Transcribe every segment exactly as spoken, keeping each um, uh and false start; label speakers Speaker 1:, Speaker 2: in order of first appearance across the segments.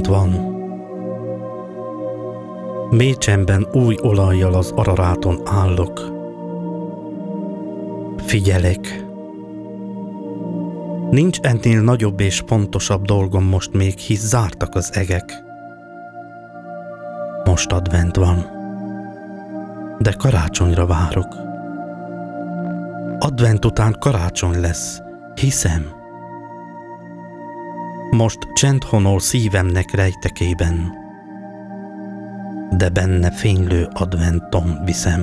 Speaker 1: van. Mély csendben új olajjal az Araráton állok. Figyelek. Nincs ennél nagyobb és pontosabb dolgom most még, hisz zártak az egek. Most advent van, de karácsonyra várok. Advent után karácsony lesz, hiszem. Most csend honol szívemnek rejtekében, de benne fénylő adventom viszem.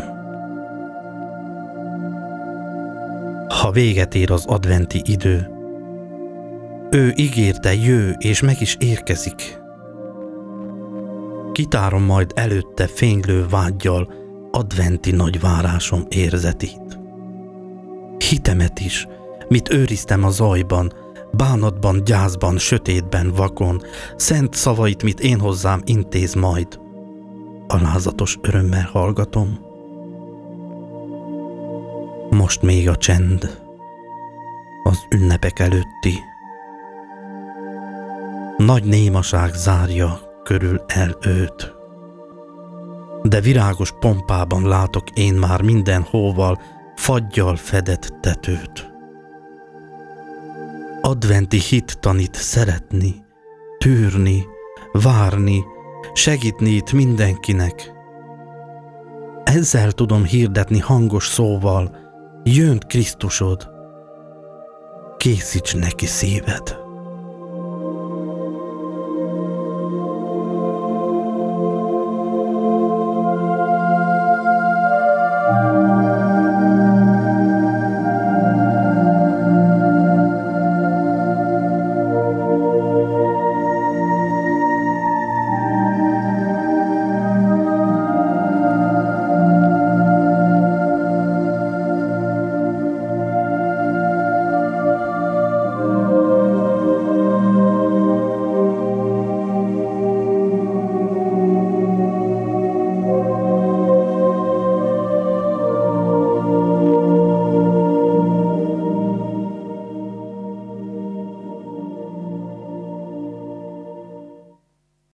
Speaker 1: Ha véget ér az adventi idő, ő ígérte, jő, és meg is érkezik. Kitárom majd előtte fénylő vággyal adventi nagyvárásom érzetét. Hitemet is, mit őriztem a zajban, bánatban, gyászban, sötétben, vakon, szent szavait, mit én hozzám intéz majd, alázatos örömmel hallgatom. Most még a csend, az ünnepek előtti. Nagy némaság zárja körül el őt, de virágos pompában látok én már minden hóval, faggyal fedett tetőt. Adventi hit tanít szeretni, tűrni, várni, segítni itt mindenkinek. Ezzel tudom hirdetni hangos szóval, jön Krisztusod, készíts neki szíved.